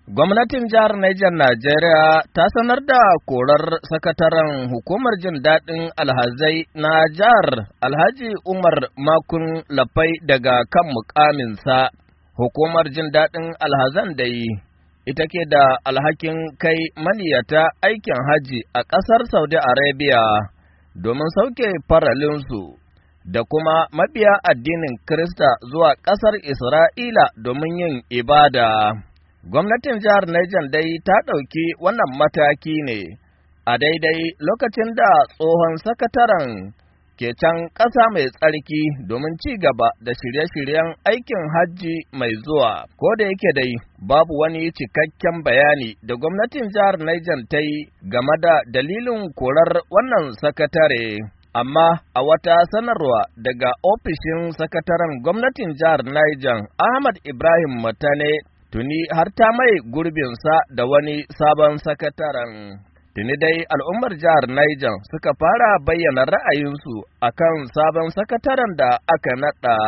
Gwamnatin jihar Niger Najeriya ta sanar da korar sakataren hukumar jin daɗin alhazai na jihar Alhaji Umar Makun Lafai daga kan mukaminsa. Hukumar jin daɗin alhazan dai ita ke da alhakin kai maniyata aikin haji a ƙasar Saudi Arabia domin sauke faralinsu da kuma mabiya addinin Kirista zuwa ƙasar Isra'ila domin yin ibada. Gwamnatin jihar Niger dai ta ɗauki wannan mataki ne a daidai lokacin da tsohon sakataren ke can ƙasa mai tsarki domin ci gaba da shirye-shiryen aikin hajji mai zuwa. Ko da yake dai babu wani cikakken bayani da gwamnatin jihar Niger ta yi game da dalilin korar wannan sakatare. Amma a wata sanarwa daga ofishin sakataren gwamnatin jihar Niger, Ahmad Ibrahim Matane, tuni har ta mai gurbinsa da wani sabon sakataren. Tuni dai al'ummar jihar Niger suka fara bayyana ra'ayinsu akan sabon sakataren da aka naɗa.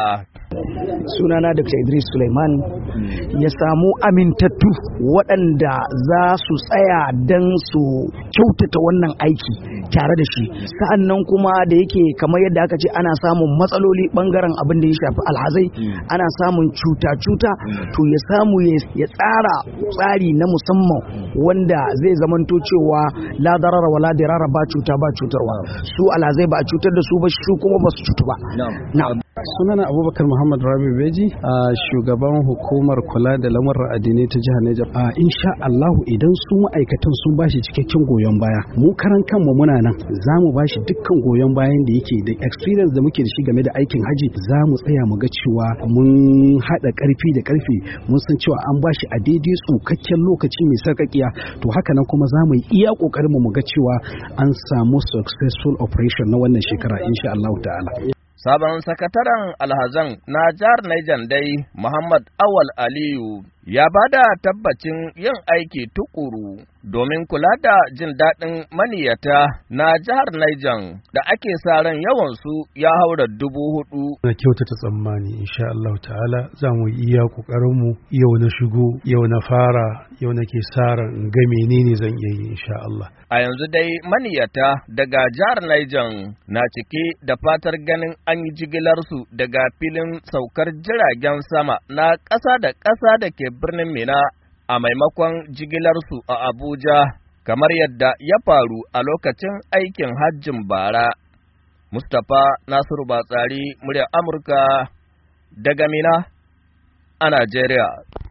Sunana Dr. Idris Suleiman ya samu amintattu waɗanda za su tsaya don su kyautata wannan aiki tare da shi. Sa'annan kuma da yake kamar yadda aka ce ana samun matsaloli ɓangaren abin da ya shafi alhazai, ana samun cuta-cuta, to ya samu ya tsara tsari na musamman wanda zai zamanto cewa la darara wala dirara, ba cuta ba cutarwa. Su alhazai ba a cutar da su ba, su kuma ba su cutu ba. Sunana Abubakar Muhammad Rabi Beji, shugaban hukumar kula da lamuran addinai ta jihar Niger. Insha Allahu idan su ma'aikatan sun bashi cikakken goyon baya, mu karan kanmu muna nan za mu bashi dukkan goyon bayan da yake da experience da muke da shi game da aikin haji. Za mu tsaya mu ga cewa mun haɗa ƙarfi da ƙarfi, mun san cewa an bashi a daidai tsukakken lokaci mai sarƙaƙiya. To haka nan kuma za mu yi iya ƙoƙarin mu ga cewa an samu successful operation na wannan shekara insha Allahu ta'ala. Sabon sakataren alhazan na jihar Niger dai Muhammad Awal Aliyu ya bada tabbacin yin aiki tukuru domin kula da jin daɗin maniyata na jihar Niger da ake sa ran yawansu ya haura 4,000. Na kyautata tsammani insha Allah ta'ala za mu iya ƙoƙarinmu, yau na shigo, yau na fara, yau nake sa ran in ga menene zan iya yi insha Allah. A yanzu dai maniyata daga jihar Niger na cike da fatar ganin an yi jigilarsu daga filin saukar jiragen sama na ƙasa da ke birnin Mina a maimakon jigilarsu a Abuja, kamar yadda ya faru a lokacin aikin hajjin bara. Mustapha Nasiru Batsari, muryar Amurka daga Mina a Najeriya.